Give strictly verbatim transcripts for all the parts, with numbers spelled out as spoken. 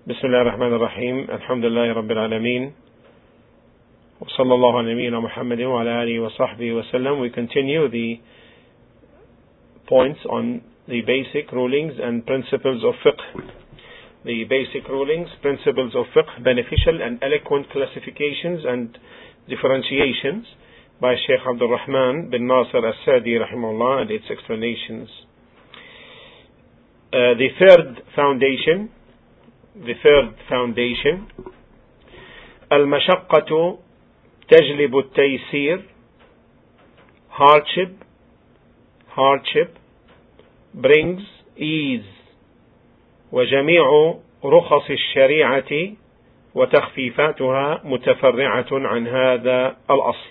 Bismillah ar-Rahman ar-Rahim. Alhamdulillah Rabbil Alameen. Wa sallallahu ala nabiyyina Muhammadin wa ala alihi wa sahbihi wa sallam. We continue the points on the basic rulings and principles of fiqh. The basic rulings, principles of fiqh, beneficial and eloquent classifications and differentiations by Shaykh Abdul Rahman bin Nasir As-Sadi rahimahullah, and its explanations. Uh, the third foundation, the third foundation, al-mashaqqatu tajlibu at-taysir, hardship, hardship brings ease. وجميع رخص الشريعة وتخفيفاتها متفرعة عن هذا الأصل.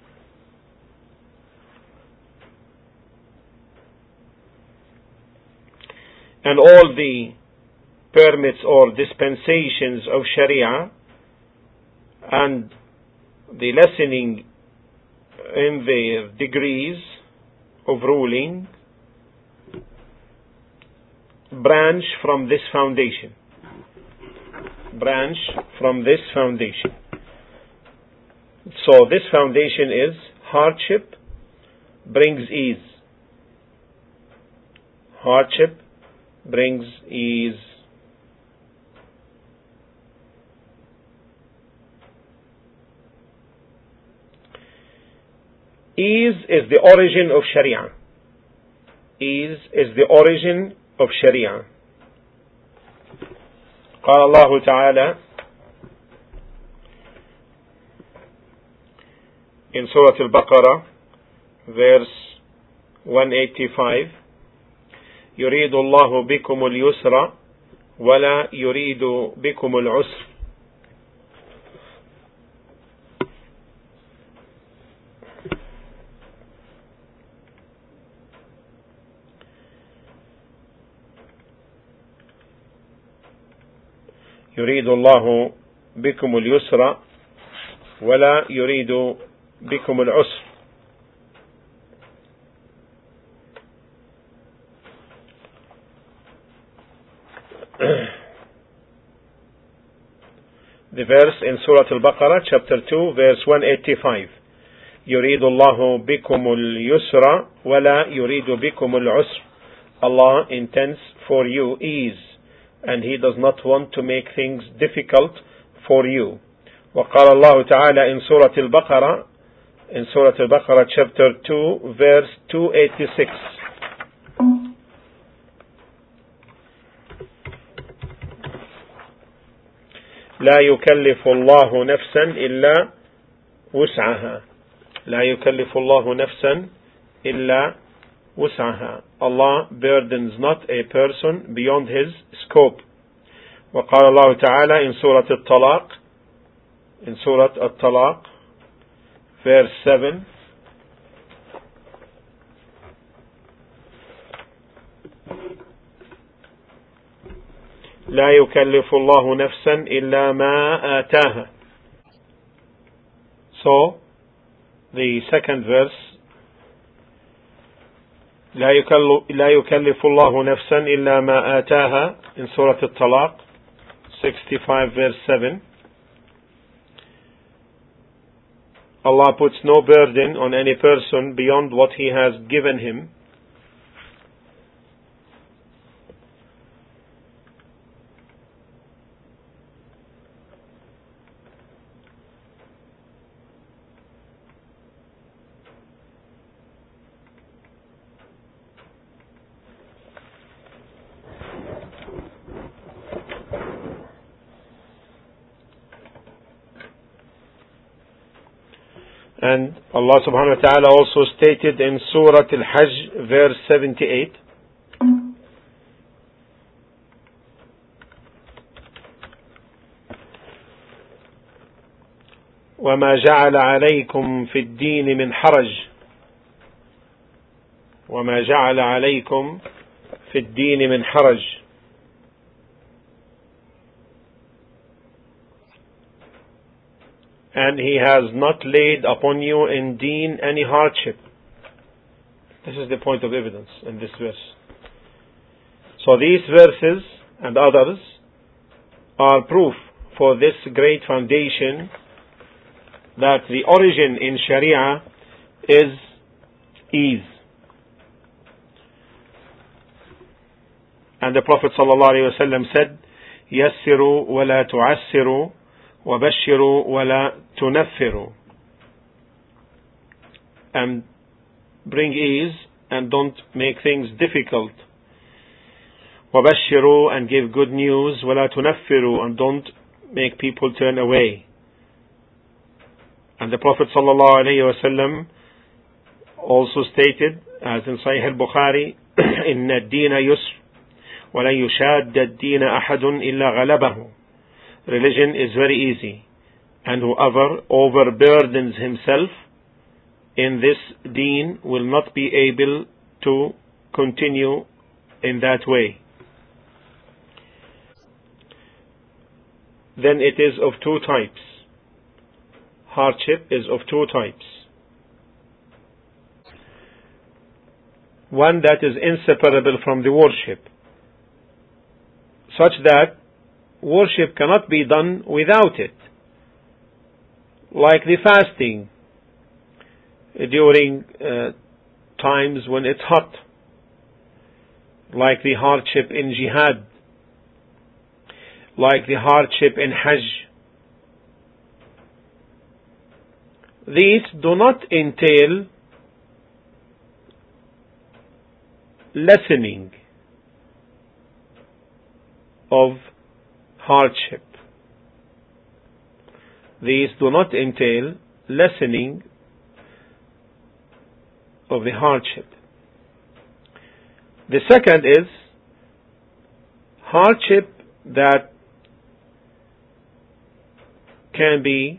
And all the permits or dispensations of Sharia and the lessening in their degrees of ruling branch from this foundation. Branch from this foundation. So this foundation is hardship brings ease. Hardship brings ease. Ease is the origin of Sharia. Ease is the origin of Sharia. قال الله تعالى in Surah Al-Baqarah, verse one eighty-five, يريد الله بكم اليسر ولا يريد بكم العسر. يريد الله بكم اليسر ولا يريد بكم العسر. The verse in Surah Al-Baqarah, chapter two, verse one eighty-five. يريد الله بكم اليسر ولا يريد بكم العسر. Allah intends for you ease, and He does not want to make things difficult for you. وقال الله تعالى in Surah Al-Baqarah, in Surah Al-Baqarah chapter two, verse two eighty-six. لا يكلف الله نفسا إلا وسعها. لا يكلف الله نفسا إلا وسعها. Allah burdens not a person beyond his scope. وقال الله تعالى in Surah Al-Talaq, in Surah Al-Talaq, verse seven, لا يكلف الله نفسا إلا ما آتاها. So, the second verse, لا يكلف الله نفسا إلا ما آتاها, in Surah Al-Talaq, sixty-five verse seven. Allah puts no burden on any person beyond what He has given him. And Allah subhanahu wa ta'ala also stated in Surah Al-Hajj, verse seventy-eight, وَمَا جَعَلَ عَلَيْكُمْ فِي الدِّينِ مِنْ حَرَجٍ وَمَا جَعَلَ عَلَيْكُمْ فِي الدِّينِ مِنْ حَرَجٍ. And He has not laid upon you in deen any hardship. This is the point of evidence in this verse. So these verses and others are proof for this great foundation that the origin in Sharia is ease. And the Prophet ﷺ said, يَسِّرُوا وَلَا تُعَسِّرُوا وَبَشِّرُوا وَلَا تُنَفِّرُوا. And bring ease and don't make things difficult. وَبَشِّرُوا, and give good news. وَلَا تُنَفِّرُوا, and don't make people turn away. And the Prophet ﷺ also stated, as in Sahih al-Bukhari, إِنَّ الدِّينَ يُسْرٌ وَلَنْ يُشَادَّ الدِّينَ أَحَدٌ إِلَّا غَلَبَهُ. Religion is very easy, and whoever overburdens himself in this deen will not be able to continue in that way. Then it is of two types. Hardship is of two types. One that is inseparable from the worship, such that worship cannot be done without it, like the fasting during uh, times when it's hot, like the hardship in jihad, like the hardship in Hajj. These do not entail lessening of hardship. These do not entail lessening of the hardship. The second is hardship that can be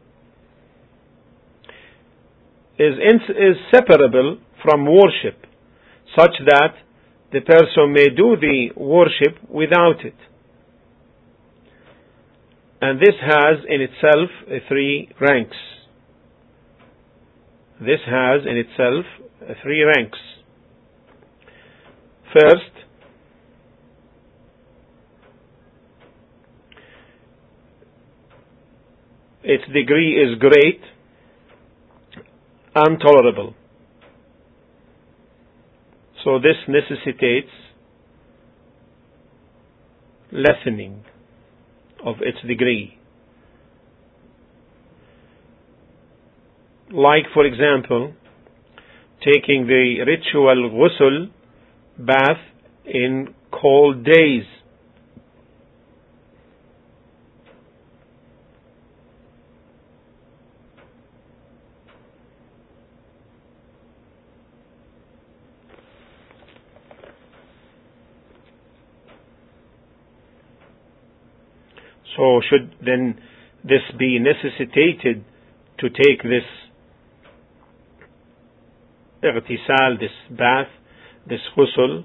is ins- is separable from worship, such that the person may do the worship without it. And this has in itself uh, three ranks. This has in itself uh, three ranks. First, its degree is great and tolerable. So this necessitates lessening of its degree. Like, for example, taking the ritual ghusl bath in cold days. So should then this be necessitated to take this اغتسال, this bath, this ghusl?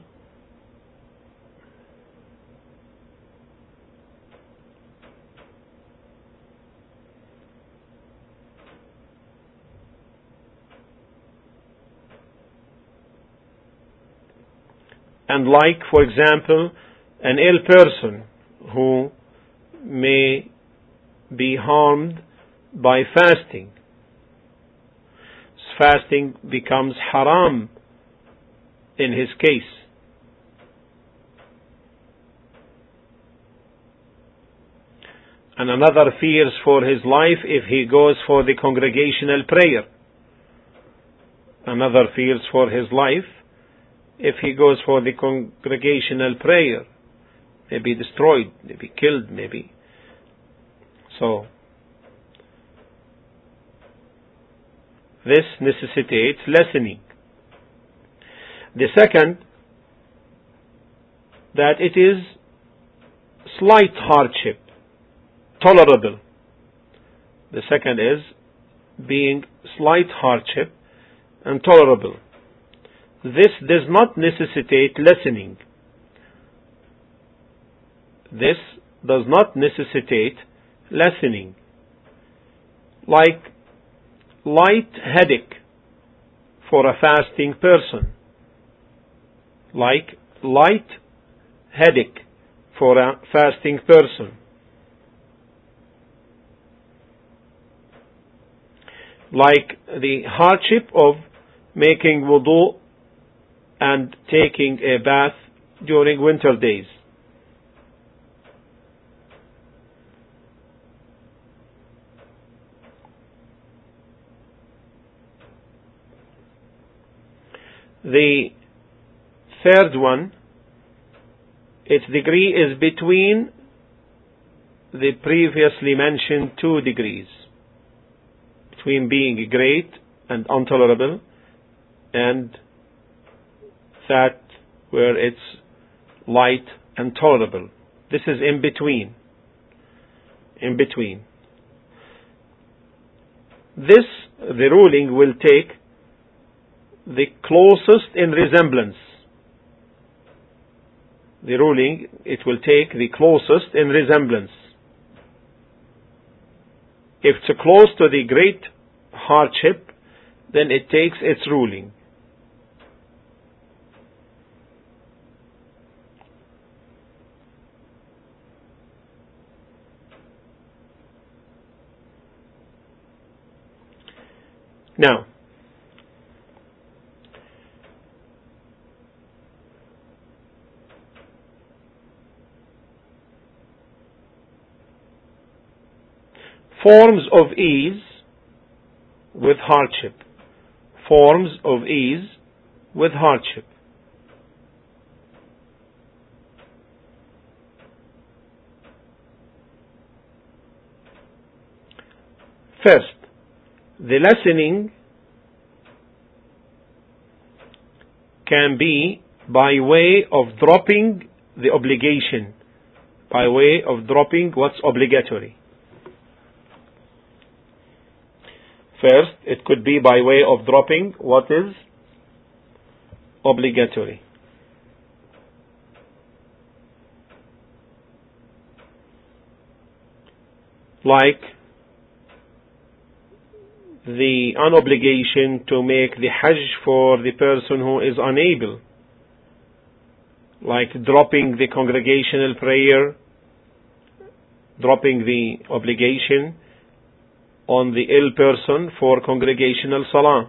And like, for example, an ill person who may be harmed by fasting. Fasting becomes haram in his case. And another fears for his life if he goes for the congregational prayer. Another fears for his life if he goes for the congregational prayer. Maybe destroyed, maybe killed, maybe. So, this necessitates lessening. The second, that it is slight hardship, tolerable. The second is being slight hardship and tolerable. This does not necessitate lessening. This does not necessitate lessening. Like light headache for a fasting person. Like light headache for a fasting person. like the hardship of making wudu and taking a bath during winter days. The third one, its degree is between the previously mentioned two degrees, between being great and intolerable and that where it's light and tolerable. This is in between. In between. This, the ruling will take the closest in resemblance. The ruling, it will take the closest in resemblance. If it's close to the great hardship, then it takes its ruling. Now, forms of ease with hardship. Forms of ease with hardship. First, the lessening can be by way of dropping the obligation, by way of dropping what's obligatory. First, it could be by way of dropping what is obligatory. Like the unobligation to make the Hajj for the person who is unable, like dropping the congregational prayer, dropping the obligation on the ill person for congregational salah.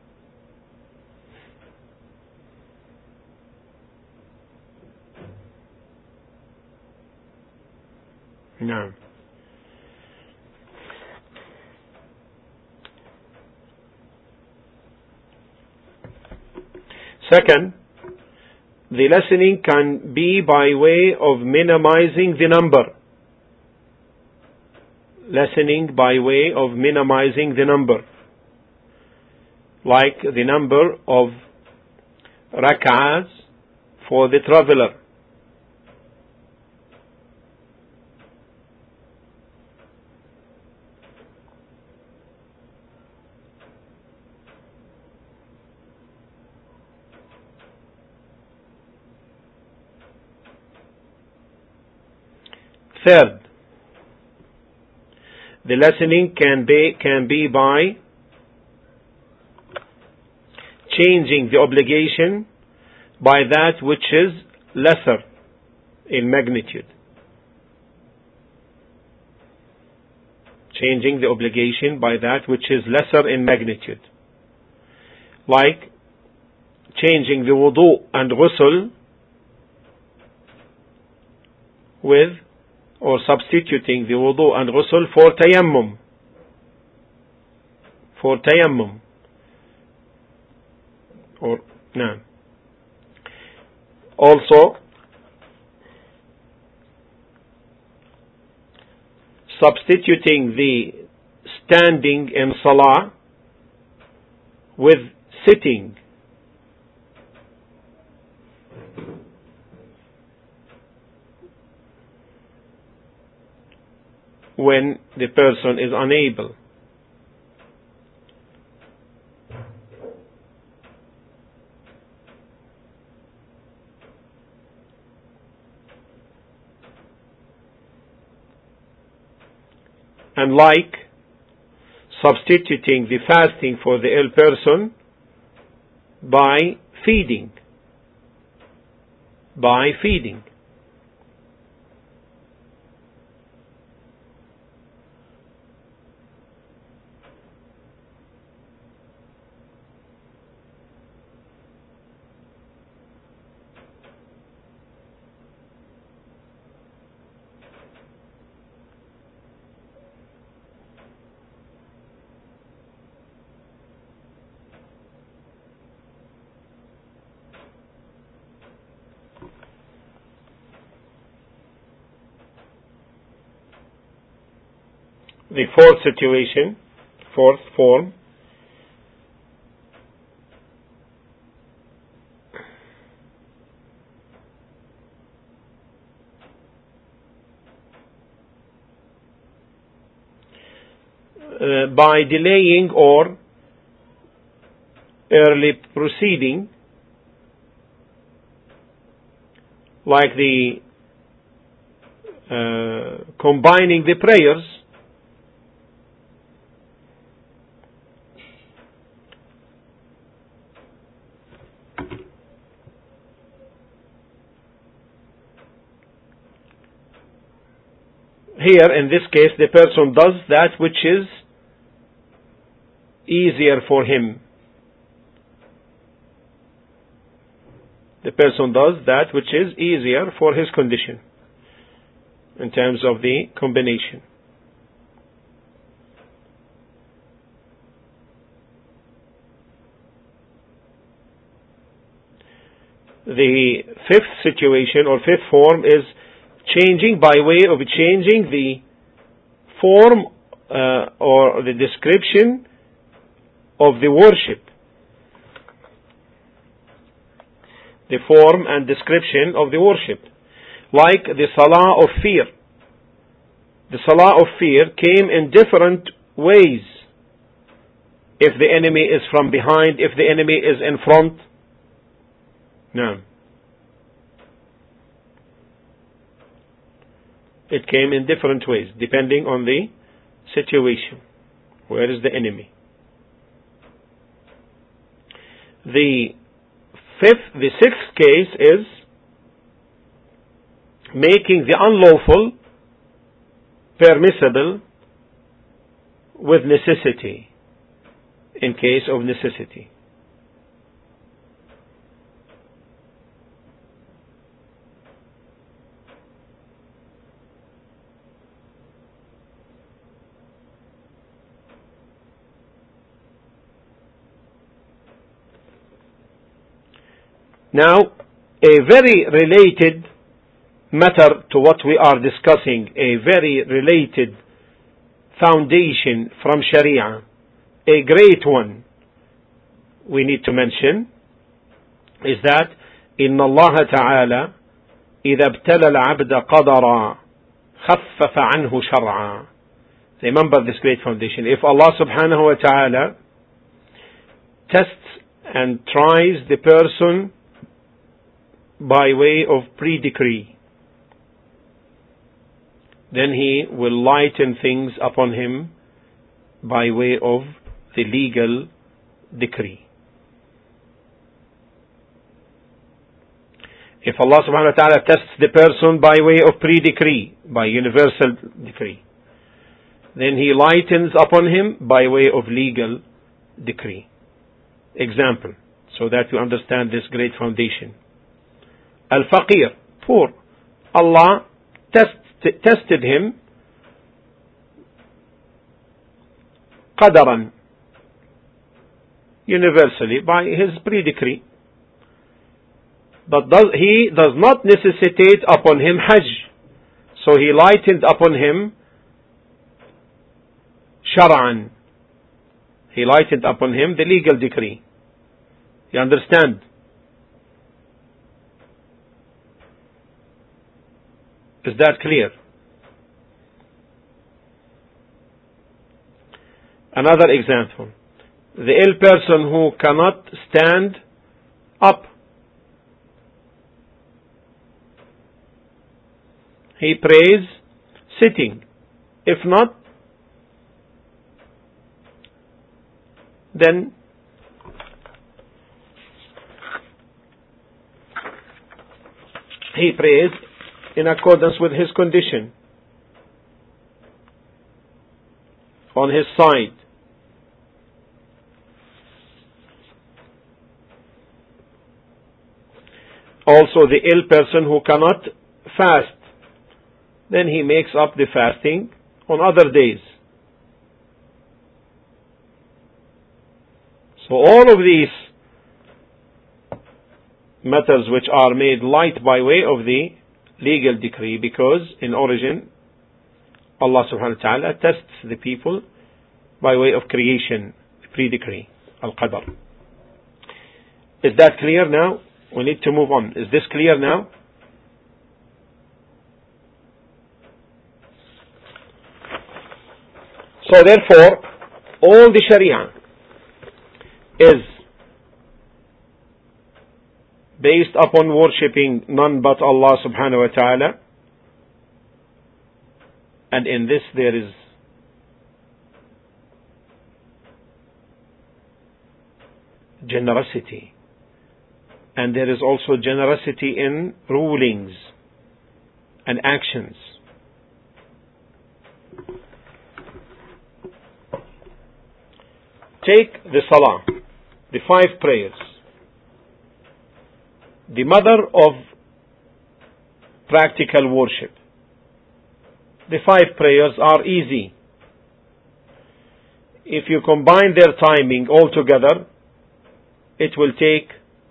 No. Second, the lessening can be by way of minimizing the number. Lessening by way of minimizing the number. Like the number of rak'ahs for the traveler. Third, the lessening can be, can be by changing the obligation by that which is lesser in magnitude. Changing the obligation by that which is lesser in magnitude. Like changing the wudu and ghusl with, or substituting the wudu and ghusl for tayammum. For tayammum. Or, no. Also, substituting the standing in salah with sitting. When the person is unable. And like substituting the fasting for the ill person by feeding. By feeding. The fourth situation, fourth form, uh, by delaying or early proceeding, like the uh, combining the prayers, here in this case the person does that which is easier for him. The person does that which is easier for his condition in terms of the combination. The fifth situation or fifth form is changing by way of changing the form uh, or the description of the worship. The form and description of the worship. Like the salah of fear. The salah of fear came in different ways. If the enemy is from behind, if the enemy is in front. No. It came in different ways, depending on the situation. Where is the enemy? The fifth, the sixth case is making the unlawful permissible with necessity, in case of necessity. Now, a very related matter to what we are discussing, a very related foundation from Sharia, a great one we need to mention, is that إن الله تعالى إذا ابتلى العبد قدرا خفف عنه شرعا. Remember this great foundation. If Allah subhanahu wa ta'ala tests and tries the person by way of pre-decree, then He will lighten things upon him by way of the legal decree. If Allah subhanahu wa ta'ala tests the person by way of pre-decree, by universal decree, then He lightens upon him by way of legal decree. Example, so that you understand this great foundation. Al-Faqir, poor. Allah test, tested him qadaran, universally, by His pre-decree. But does, He does not necessitate upon him Hajj. So He lightened upon him Shar'an. He lightened upon him the legal decree. You understand? Is that clear? Another example. The ill person who cannot stand up, he prays sitting. If not, then he prays in accordance with his condition, on his side. Also the ill person who cannot fast, then he makes up the fasting on other days. So all of these matters which are made light by way of the legal decree, because in origin Allah subhanahu wa ta'ala tests the people by way of creation, pre-decree, al-qadr. Is that clear now? We need to move on. Is this clear now? So therefore, all the Sharia is based upon worshipping none but Allah subhanahu wa ta'ala. And in this there is generosity. And there is also generosity in rulings and actions. Take the Salah, the five prayers, the mother of practical worship. The five prayers are easy. If you combine their timing all together, it will take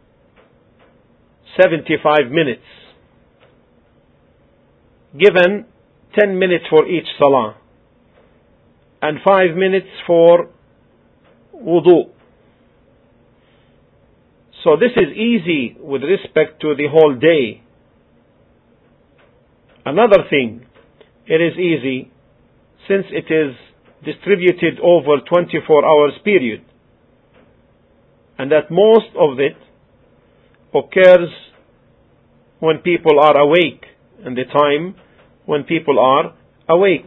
seventy-five minutes. Given ten minutes for each Salah and five minutes for wudu. So this is easy with respect to the whole day. Another thing, it is easy since it is distributed over twenty-four hours period, and that most of it occurs when people are awake, and the time when people are awake.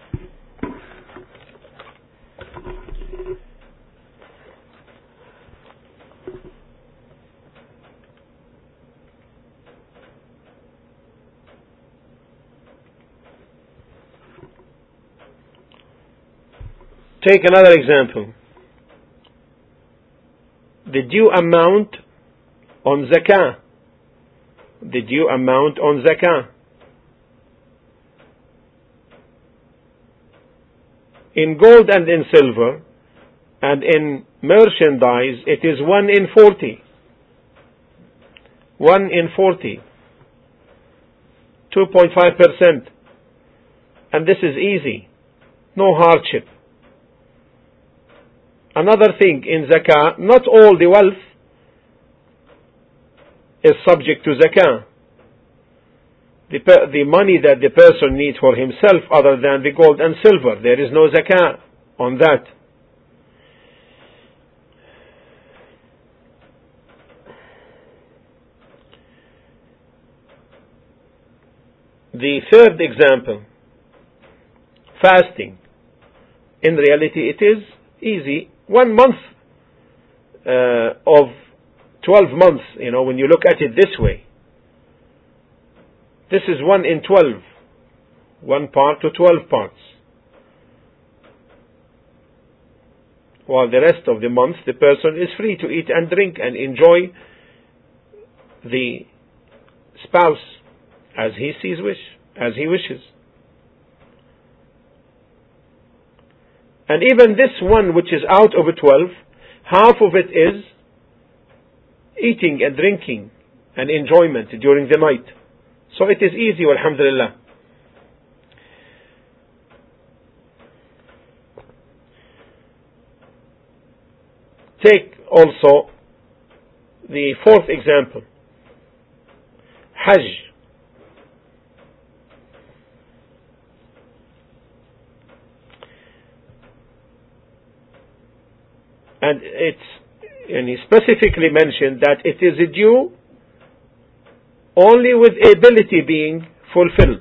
Take another example. The due amount on zakah. The due amount on zakah. In gold and in silver and in merchandise, it is one in forty. One in forty. two point five percent. And this is easy. No hardship. Another thing in zakah, not all the wealth is subject to zakah. The, the money that the person needs for himself other than the gold and silver, there is no zakah on that. The third example, fasting. In reality it is easy. One month uh, of twelve months, you know, when you look at it this way. This is one in twelve. One part to twelve parts. While the rest of the month, the person is free to eat and drink and enjoy the spouse as he sees wish, as he wishes. And even this one which is out of a twelve, half of it is eating and drinking and enjoyment during the night. So it is easy, alhamdulillah. Take also the fourth example, Hajj. And it's and he specifically mentioned that it is a due only with ability being fulfilled.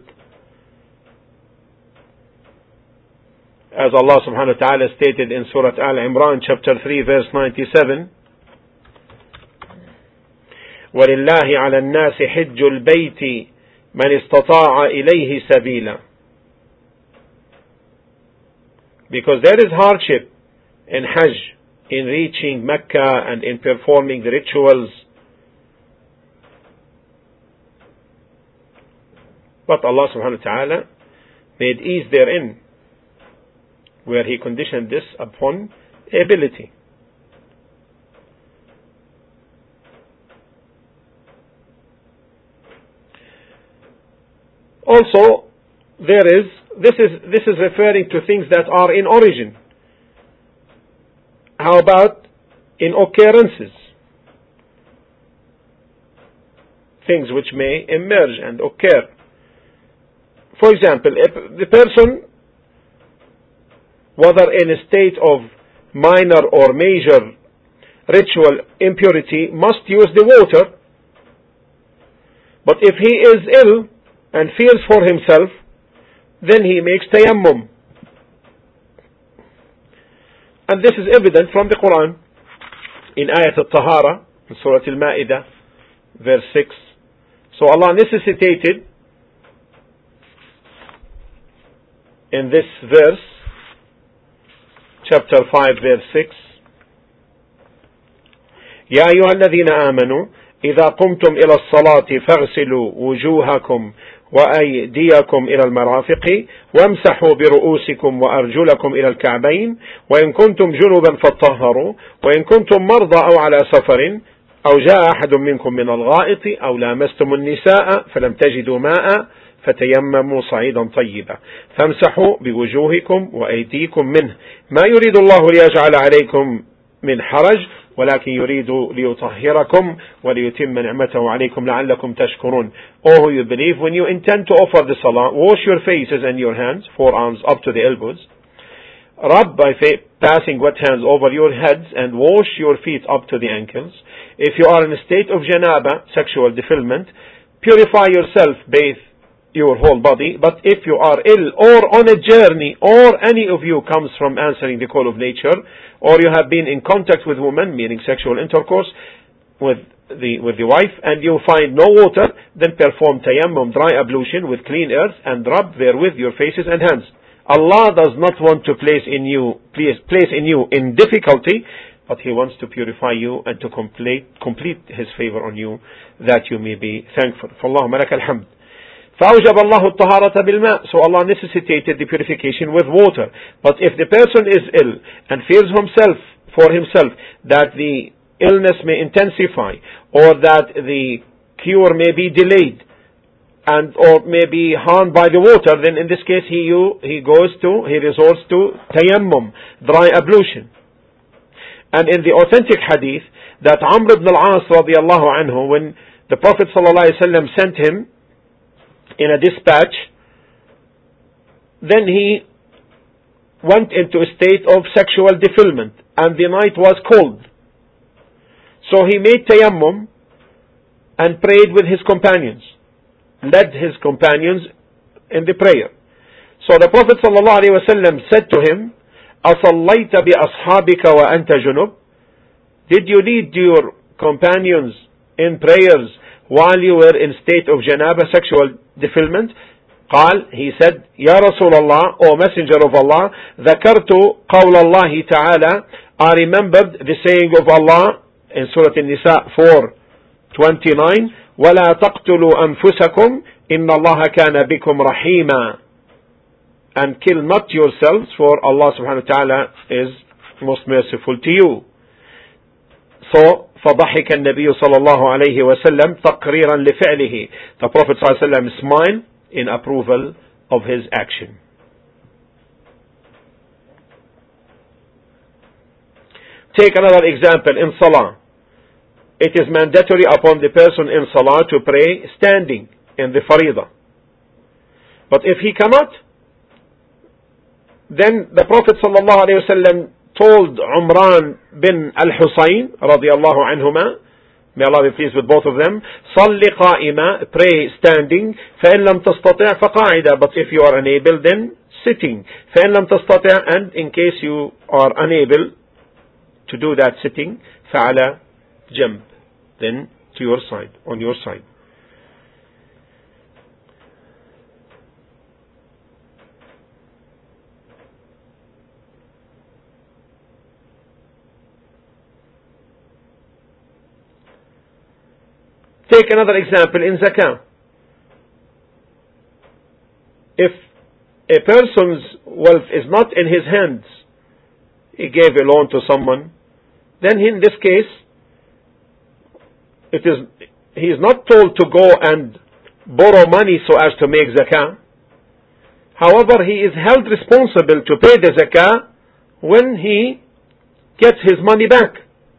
As Allah subhanahu wa ta'ala stated in Surah Al-Imran chapter three verse ninety-seven, وَلِلَّهِ عَلَى النَّاسِ حِجُّ الْبَيْتِ مَنِ اسْتَطَاعَ إِلَيْهِ سَبِيلًا. Because there is hardship in Hajj, in reaching Mecca and in performing the rituals. But Allah subhanahu wa ta'ala made ease therein, where He conditioned this upon ability. Also, there is this is, this is referring to things that are in origin. How about in occurrences? Things which may emerge and occur. For example, if the person, whether in a state of minor or major ritual impurity, must use the water. But if he is ill and fears for himself, then he makes tayammum. And this is evident from the Quran in Ayat al-Tahara, in Surah Al-Ma'idah, verse six. So Allah necessitated in this verse, chapter five, verse six, يا أيها الذين آمنوا إذا قمتم إلى الصلاة فاغسلوا وجوهكم وأيديكم إلى المرافق وامسحوا برؤوسكم وأرجلكم إلى الكعبين وإن كنتم جنبا فاطهروا وإن كنتم مرضى أو على سفر أو جاء أحد منكم من الغائط أو لامستم النساء فلم تجدوا ماء فتيمموا صعيدا طيبا فامسحوا بوجوهكم وأيديكم منه ما يريد الله ليجعل عليكم من حرج ولكن يريد ليطهركم وليتم نعمته عليكم لعلكم تشكرون. O who you believe, when you intend to offer the salah, wash your faces and your hands, forearms up to the elbows. Rub by passing wet hands over your heads and wash your feet up to the ankles. If you are in a state of janaba, sexual defilement, purify yourself, bathe your whole body. But if you are ill or on a journey, or any of you comes from answering the call of nature, or you have been in contact with women, meaning sexual intercourse with the with the wife, and you find no water, then perform tayammum, dry ablution with clean earth, and rub therewith your faces and hands. Allah does not want to place in you place, place in you in difficulty, but He wants to purify you and to complete complete His favor on you, that you may be thankful. Fallahumma lakal hamd. فَأَوْجَبَ اللَّهُ الطَّهَارَةَ بِالْمَاءِ. So Allah necessitated the purification with water. But if the person is ill and fears himself for himself that the illness may intensify or that the cure may be delayed and or may be harmed by the water, then in this case he you, he goes to he resorts to tayammum, dry ablution. And in the authentic hadith that Amr ibn al-As radiyallahu anhu, when the Prophet sallallahu alaihi wasallam sent him in a dispatch, then he went into a state of sexual defilement and the night was cold. So he made tayammum and prayed with his companions, led his companions in the prayer. So the Prophet ﷺ said to him, أَصَلَّيْتَ بِأَصْحَابِكَ وَأَنْتَ جُنُبْ? Did you lead your companions in prayers while you were in state of janaba, sexual defilement? قال, he said, يا رسول الله, O Messenger of Allah, ذكرت قول الله تعالى, I remembered the saying of Allah in Surah An-Nisa four twenty-nine, ولا تقتلوا أنفسكم إن الله كان بكم رحيما, and kill not yourselves, for Allah subhanahu wa ta'ala is most merciful to you. So فضحك النبي صلى الله عليه وسلم تقريرا لفعله. The Prophet صلى الله عليه وسلم smiled in approval of his action. Take another example in Salah. It is mandatory upon the person in Salah to pray standing in the Faridah. But if he cannot, then the Prophet صلى الله عليه وسلم told Umran bin al-Husayn radiyallahu anhuma, may Allah be pleased with both of them, صَلِّ قَائِمًا, pray standing, فَإِن لَمْ تَسْتَطِعْ فَقَاعِدًا, but if you are unable, then sitting. فَإِن لَمْ تَسْتَطِعْ, and in case you are unable to do that sitting, فَعَلَى جَنْبٍ, then to your side, on your side. Take another example in zakah. If a person's wealth is not in his hands, he gave a loan to someone, then in this case, it is he is not told to go and borrow money so as to make zakah. However, he is held responsible to pay the zakah when he gets his money back.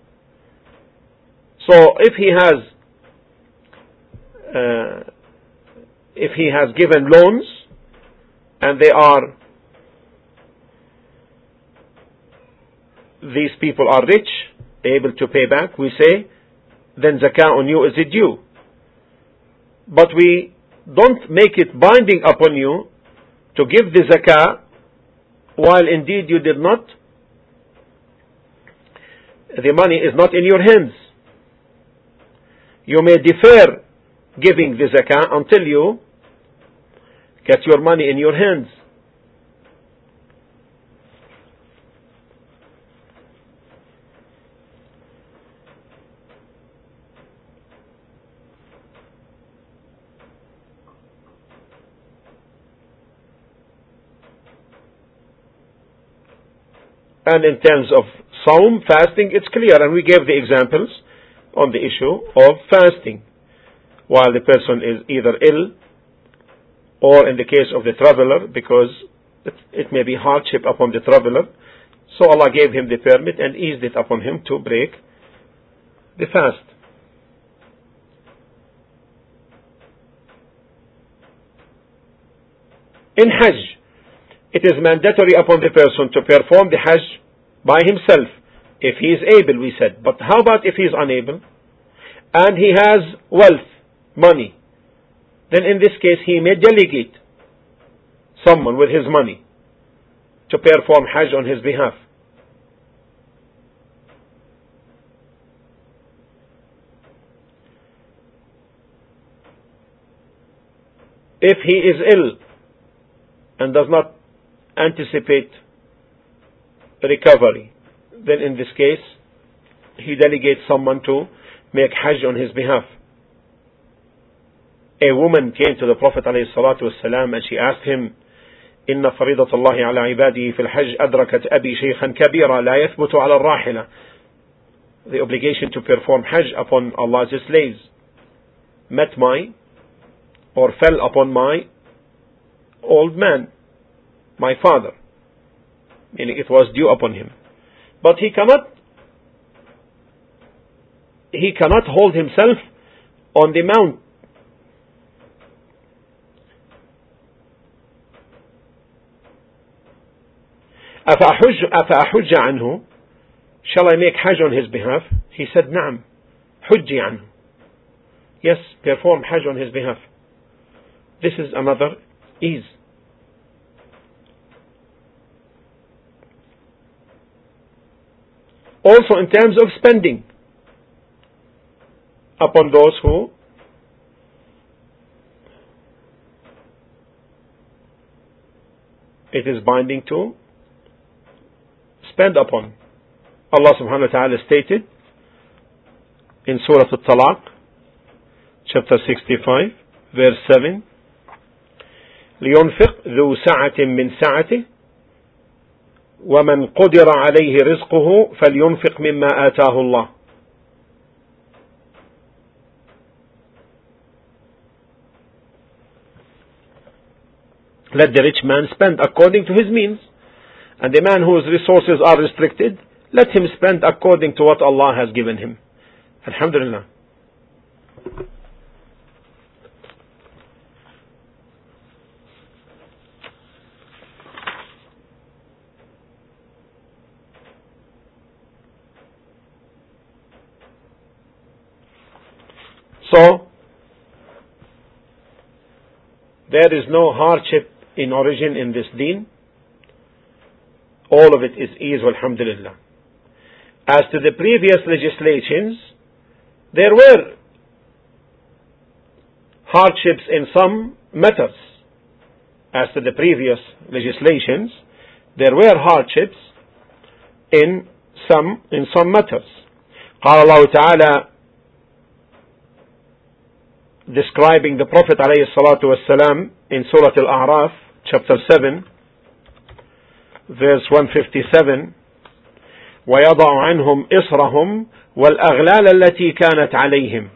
So if he has uh, if he has given loans and they are these people are rich, able to pay back, we say then zakah on you is due. But we don't make it binding upon you to give the zakah while indeed you did not, the money is not in your hands. You may defer giving the zakah until you get your money in your hands. And in terms of Sawm, fasting, it's clear, and we gave the examples on the issue of fasting while the person is either ill or in the case of the traveler, because it, it may be hardship upon the traveler, so Allah gave him the permit and eased it upon him to break the fast. In Hajj, it is mandatory upon the person to perform the Hajj by himself, if he is able, we said. But how about if he is unable and he has wealth, money? Then in this case he may delegate someone with his money to perform Hajj on his behalf. If he is ill and does not anticipate recovery, then in this case he delegates someone to make Hajj on his behalf. A woman came to the Prophet ﷺ and she asked him, إن فريضة الله على عباده في الحج أدركت أبي شيخا كبيرا لا يثبت على الراحلة. The obligation to perform Hajj upon Allah's slaves met my or fell upon my old man, my father, meaning it was due upon him. But he cannot he cannot hold himself on the mount. أفأحج, أفأحج عنه? Shall I make Hajj on his behalf? He said, نعم, حجي عنه. Yes, perform Hajj on his behalf. This is another ease. Also in terms of spending upon those who it is binding to spend upon. Allah subhanahu wa ta'ala stated in Surah Al-Talaq, chapter sixty-five, verse seven, لينفق ذو سعة من سعته ومن قدر عليه رزقه فلينفق مما آتاه الله. Let the rich man spend according to his means, and the man whose resources are restricted, let him spend according to what Allah has given him. Alhamdulillah. So, there is no hardship in origin in this deen. All of it is ease, alhamdulillah. As to the previous legislations, there were hardships in some matters. As to the previous legislations, there were hardships in some in some matters. قال الله تعالى, describing the Prophet alayhi salatu wasalam in Surah Al-A'raf, chapter seven, verse one fifty-seven, وَيَضَعُ عَنْهُمْ إِصْرَهُمْ وَالْأَغْلَالَ الَّتِي كَانَتْ عَلَيْهِمْ.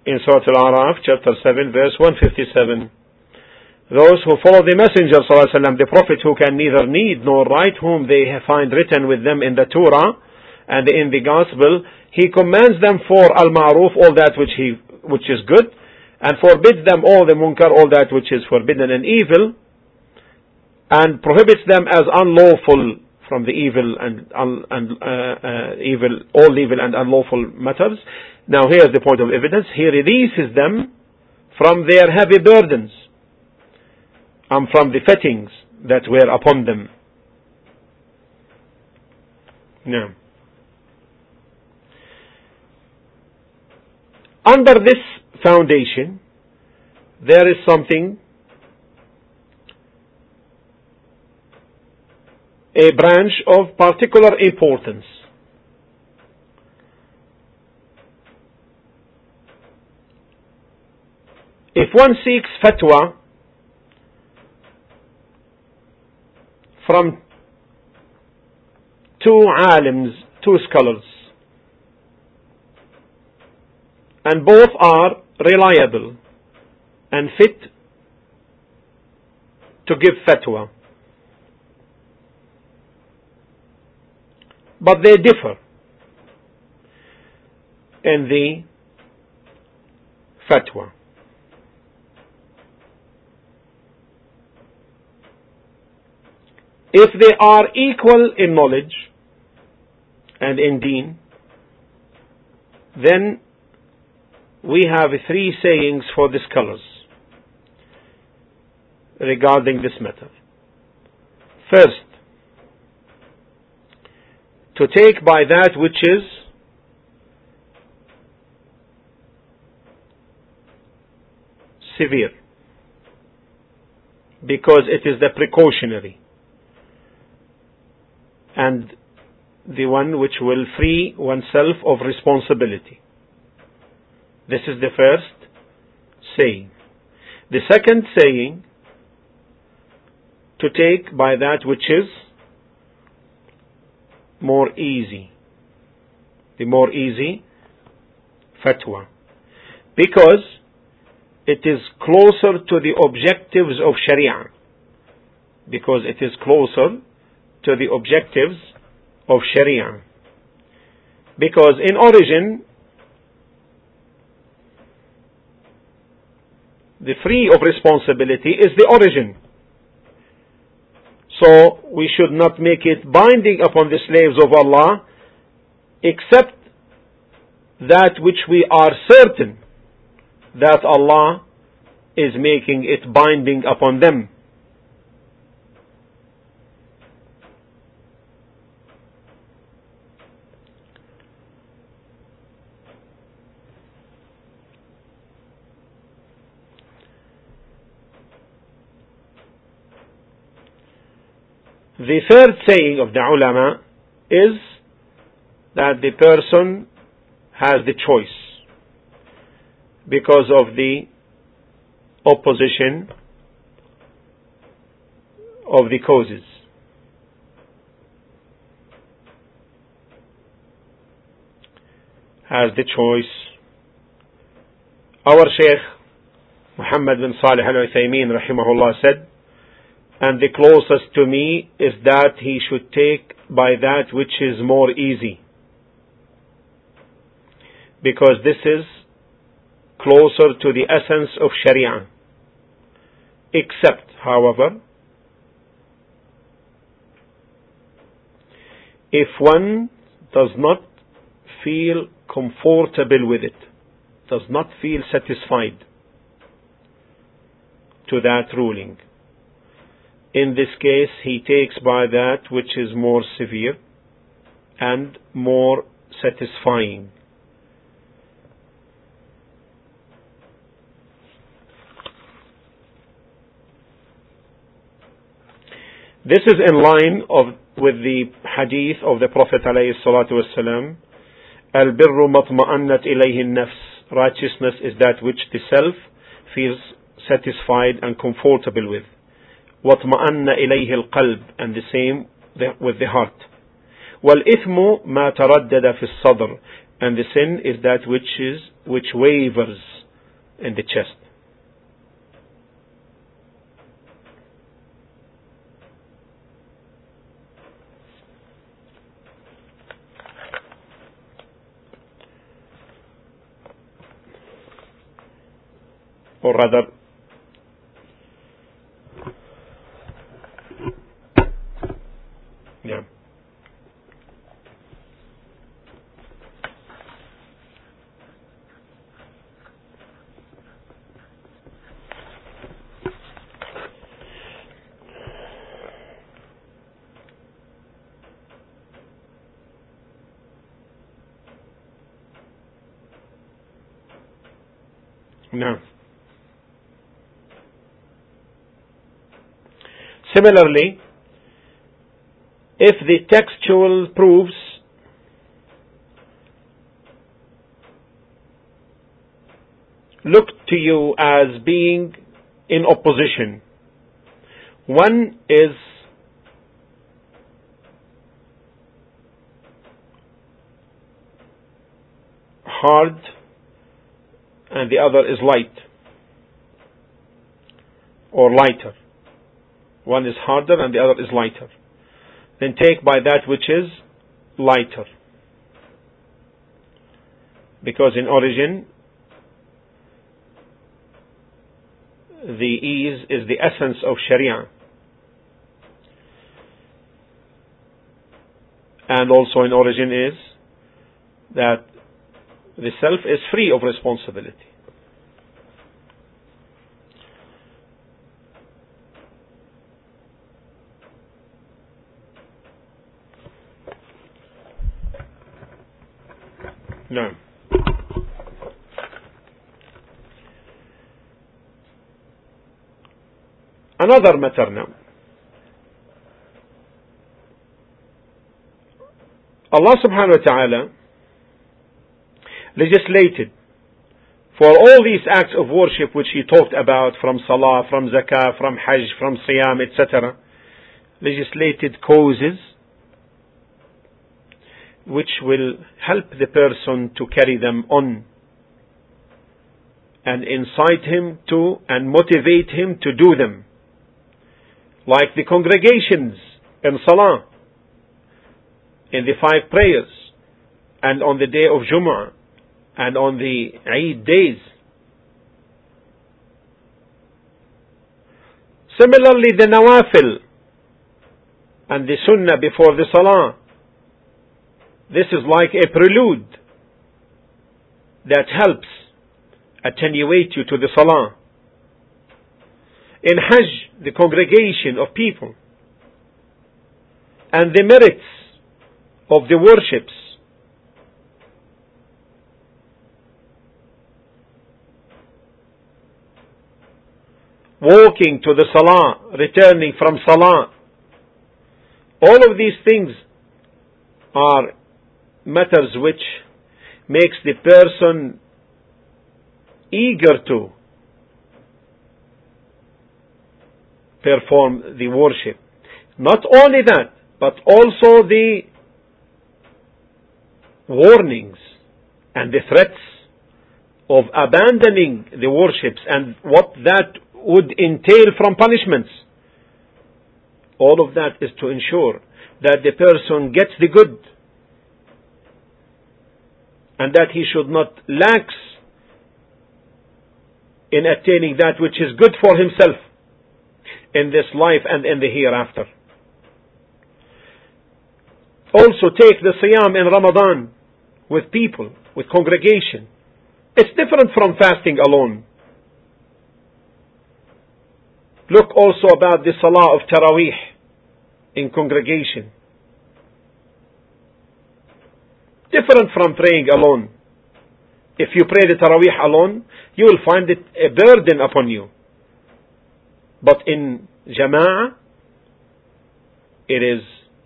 in Surah Al-A'raf, chapter seven, verse one fifty-seven. Those who follow the Messenger sallallahu alaihi wasallam, the Prophet who can neither need nor write, whom they find written with them in the Torah and in the Gospel, He commands them for al-ma'ruf, all that which he which is good, and forbids them all the munkar, all that which is forbidden and evil, and prohibits them as unlawful from the evil and, and uh, uh, evil, all evil and unlawful matters. Now here's the point of evidence. He releases them from their heavy burdens and from the fettings that were upon them. Now, under this foundation, there is something, a branch of particular importance. If one seeks fatwa from two alims, two scholars, and both are reliable and fit to give fatwa, but they differ in the fatwa. If they are equal in knowledge and in deen, then we have three sayings for the scholars regarding this matter. First, to take by that which is severe, because it is the precautionary and the one which will free oneself of responsibility. This is the first saying. The second saying, to take by that which is more easy, the more easy fatwa, because it is closer to the objectives of Sharia, because it is closer to the objectives of Sharia, because in origin the free of responsibility is the origin. So we should not make it binding upon the slaves of Allah, except that which we are certain that Allah is making it binding upon them. The third saying of the ulama is that the person has the choice because of the opposition of the causes. Has the choice. Our Shaykh Muhammad bin Salih al-Uthaymeen rahimahullah said, and the closest to me is that he should take by that which is more easy, because this is closer to the essence of Sharia. Except, however, if one does not feel comfortable with it, does not feel satisfied to that ruling, in this case he takes by that which is more severe and more satisfying. This is in line of, with the hadith of the Prophet alayhi salatu wasalam, Al-birru matma'annat ilayhi an-nafs. Righteousness is that which the self feels satisfied and comfortable with. وَاطْمَأَنَّ إِلَيْهِ الْقَلْبِ, and the same with the heart. وَالْإِثْمُ مَا تَرَدَّدَ فِي الصَّدْرِ, And the sin is that which is which wavers in the chest. Or rather, yeah. No. Similarly, if the textual proofs look to you as being in opposition, one is hard and the other is light or lighter. One is harder and the other is lighter. Then take by that which is lighter. Because in origin, the ease is the essence of Sharia. And also in origin is that the self is free of responsibility. No. Another matter now. Allah subhanahu wa ta'ala legislated for all these acts of worship which He talked about, from salah, from zakah, from hajj, from siyam, et cetera, legislated causes which will help the person to carry them on and incite him to and motivate him to do them. Like the congregations in salah, in the five prayers, and on the day of Jumu'ah, and on the Eid days. Similarly, the nawafil and the sunnah before the salah. This is like a prelude that helps attenuate you to the salah. In Hajj, the congregation of people and the merits of the worships. Walking to the salah, returning from salah. All of these things are matters which makes the person eager to perform the worship. Not only that, but also the warnings and the threats of abandoning the worships and what that would entail from punishments. All of that is to ensure that the person gets the good and that he should not lax in attaining that which is good for himself in this life and in the hereafter. Also take the siyam in Ramadan with people, with congregation. It's different from fasting alone. Look also about the salah of Taraweeh in congregation. Different from praying alone. If you pray the Taraweeh alone, you will find it a burden upon you. But in Jama'ah, it is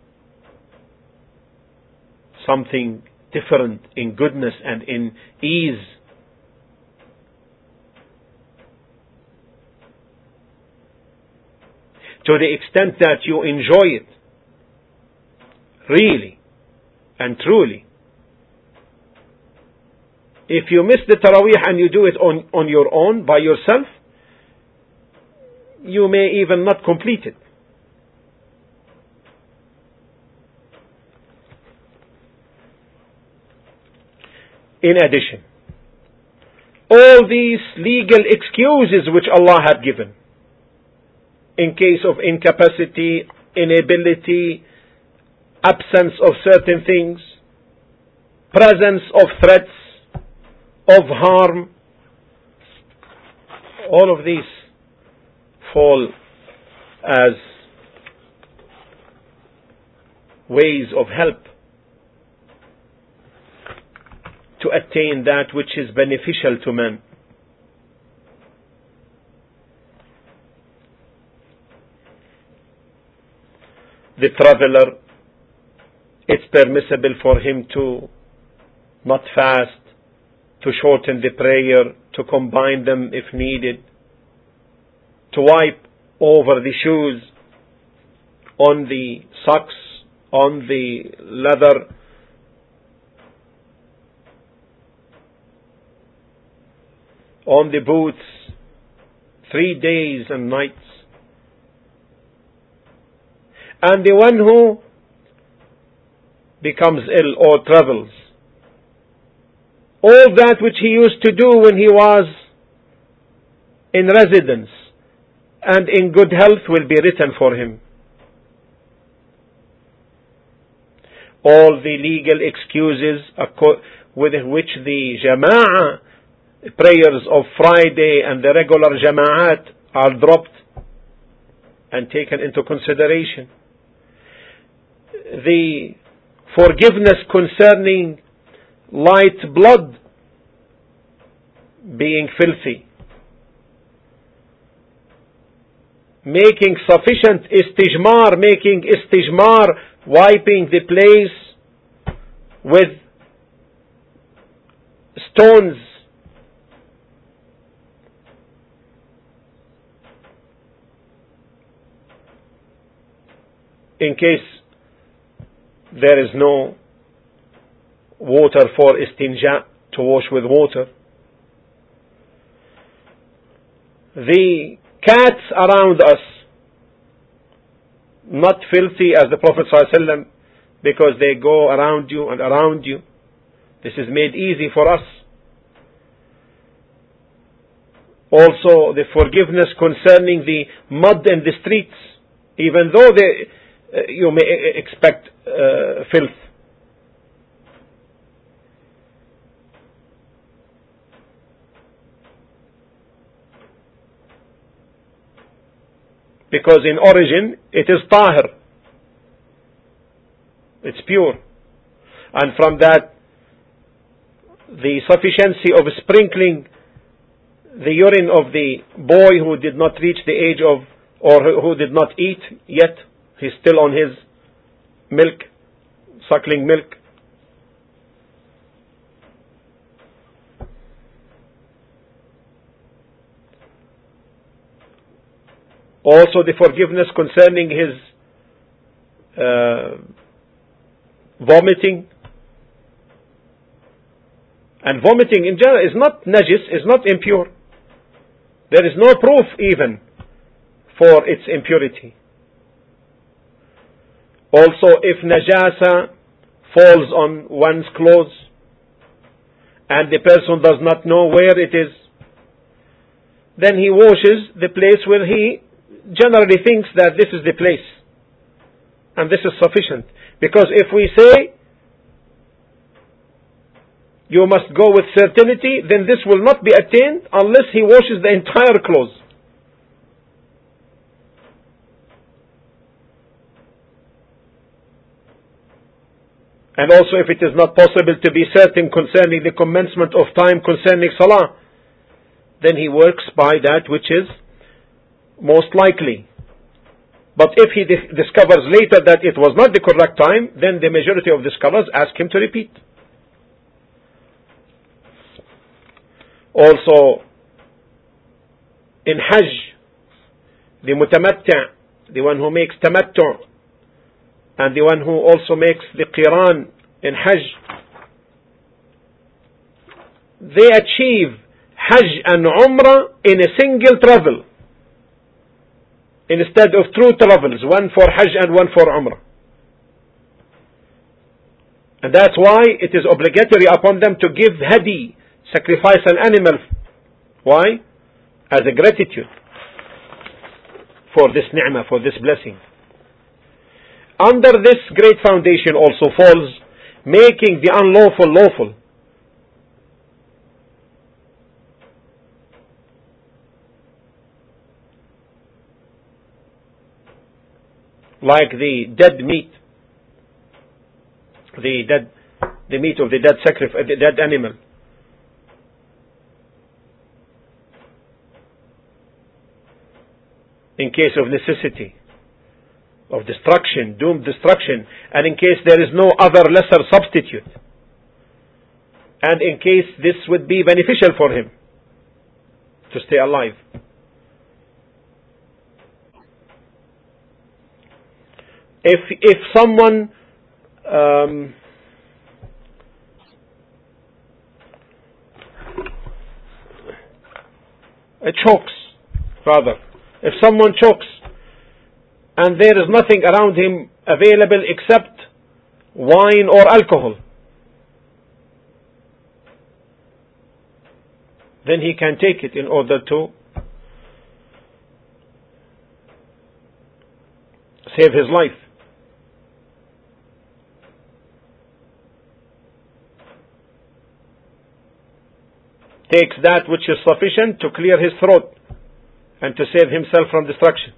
something different in goodness and in ease. To the extent that you enjoy it, really and truly. If you miss the Taraweeh and you do it on, on your own, by yourself, you may even not complete it. In addition, all these legal excuses which Allah had given, in case of incapacity, inability, absence of certain things, presence of threats, of harm, all of these fall as ways of help to attain that which is beneficial to man. The traveler, it's permissible for him to not fast, to shorten the prayer, to combine them if needed, to wipe over the shoes, on the socks, on the leather, on the boots, three days and nights. And the one who becomes ill or travels, all that which he used to do when he was in residence and in good health will be written for him. All the legal excuses with which the Jama'ah prayers of Friday and the regular Jama'at are dropped and taken into consideration. The forgiveness concerning light blood being filthy, making sufficient istijmar, making istijmar, wiping the place with stones, in case there is no water for istinja, to wash with water. The cats around us, not filthy as the Prophet ﷺ, because they go around you and around you. This is made easy for us. Also, the forgiveness concerning the mud in the streets, even though they, uh, you may expect uh, filth. Because in origin, it is tahir. It's pure. And from that, the sufficiency of sprinkling the urine of the boy who did not reach the age of, or who did not eat yet, he's still on his milk, suckling milk. Also the forgiveness concerning his uh, vomiting. And vomiting in general is not najis, is not impure. There is no proof even for its impurity. Also, if najasa falls on one's clothes and the person does not know where it is, then he washes the place where he generally thinks that this is the place. And this is sufficient. Because if we say you must go with certainty, then this will not be attained unless he washes the entire clothes. And also, if it is not possible to be certain concerning the commencement of time concerning salah, then he works by that which is most likely. But if he di- discovers later that it was not the correct time, then the majority of the scholars ask him to repeat. Also, in Hajj, the mutamatti', the one who makes tamattu', and the one who also makes the qiran in Hajj, they achieve Hajj and Umrah in a single travel, instead of two travels, one for Hajj and one for Umrah. And that's why it is obligatory upon them to give hadi, sacrifice an animal. Why? As a gratitude for this ni'mah, for this blessing. Under this great foundation also falls making the unlawful lawful. Like the dead meat, the dead, the meat of the dead sacrifice, the dead animal. In case of necessity, of destruction, doomed destruction, and in case there is no other lesser substitute, and in case this would be beneficial for him to stay alive. If if someone um, it chokes, rather, if someone chokes and there is nothing around him available except wine or alcohol, then he can take it in order to save his life. Takes that which is sufficient to clear his throat and to save himself from destruction.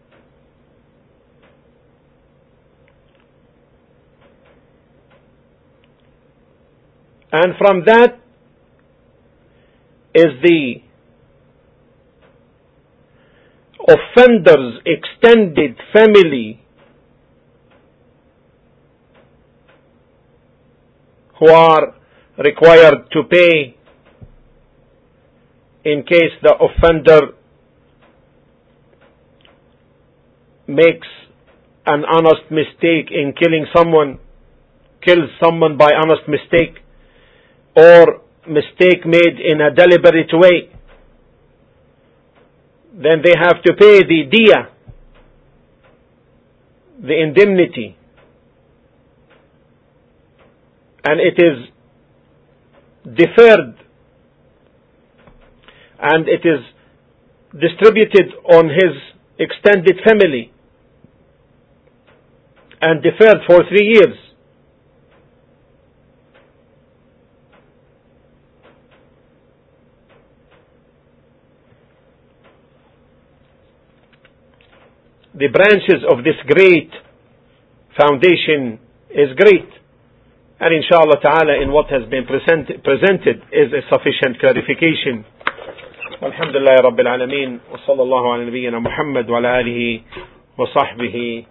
And from that is the offender's extended family, who are required to pay in case the offender makes an honest mistake in killing someone, kills someone by honest mistake, or mistake made in a deliberate way. Then they have to pay the diya, the indemnity, and it is deferred and it is distributed on his extended family and deferred for three years. The branches of this great foundation is great, and inshallah ta'ala in what has been present, presented is a sufficient clarification. Alhamdulillah Rabbil Alameen, wa sallallahu ala nabiyyina Muhammad wa ala alihi wa sahbihi